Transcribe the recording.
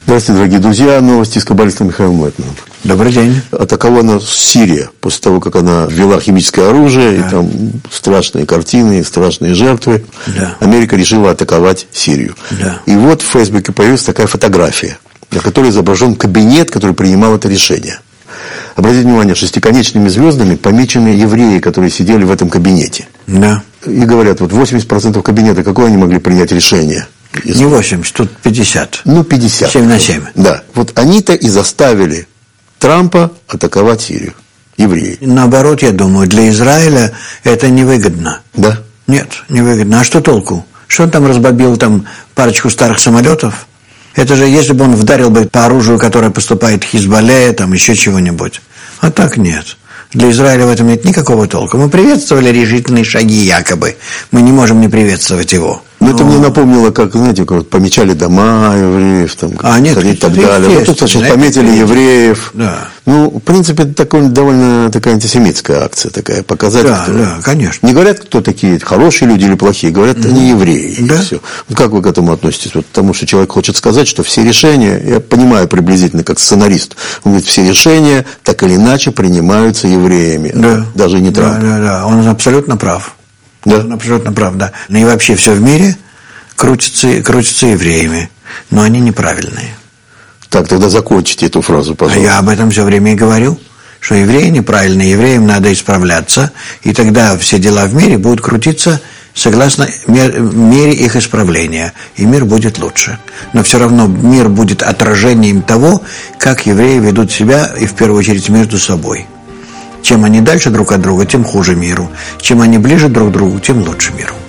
Здравствуйте, дорогие друзья. Новости с каббалистом Михаилом Лайтманом. Добрый день. Атакована Сирия после того, как она ввела химическое оружие, Да. и там страшные картины, страшные жертвы. Да. Америка решила атаковать Сирию. Да. И вот в Фейсбуке появилась такая фотография, на которой изображен кабинет, который принимал это решение. Обратите внимание, шестиконечными звездами помечены евреи, которые сидели в этом кабинете. Да. И говорят, вот 80% кабинета, какое они могли принять решение? Не 80, тут 50. 50. 7 на 7. Да. Вот они-то и заставили Трампа атаковать Сирию. Евреи. Наоборот, я думаю, для Израиля это невыгодно. Да. Нет, невыгодно. А что толку? Что он там разбомбил там парочку старых самолетов? Это же, если бы он вдарил бы по оружию, которое поступает в Хизбалле, там еще чего-нибудь. А так нет. Для Израиля в этом нет никакого толка. Мы приветствовали решительные шаги якобы. Мы не можем не приветствовать его. Но это мне напомнило, как, знаете, как помечали дома евреев, там, нет, и так далее. Вот тут, значит, пометили евреев. Да. Ну, в принципе, это довольно такая антисемитская акция такая, показать, Да, кто... да, конечно. Не говорят, кто такие, хорошие люди или плохие, говорят, они евреи. Да. И все. Вот как вы к этому относитесь? Вот потому что человек хочет сказать, что все решения, я понимаю приблизительно, как сценарист, он говорит, все решения так или иначе принимаются евреями. Да. Даже не Трамп. Да. Он абсолютно прав. Да. Он абсолютно прав, да. Ну и вообще все в мире крутится евреями, но они неправильные. Так, тогда закончите эту фразу, пожалуйста. А я об этом все время и говорю, что евреи неправильные, евреям надо исправляться, и тогда все дела в мире будут крутиться согласно мере их исправления, и мир будет лучше. Но все равно мир будет отражением того, как евреи ведут себя, и в первую очередь между собой. Чем они дальше друг от друга, тем хуже миру. Чем они ближе друг к другу, тем лучше миру.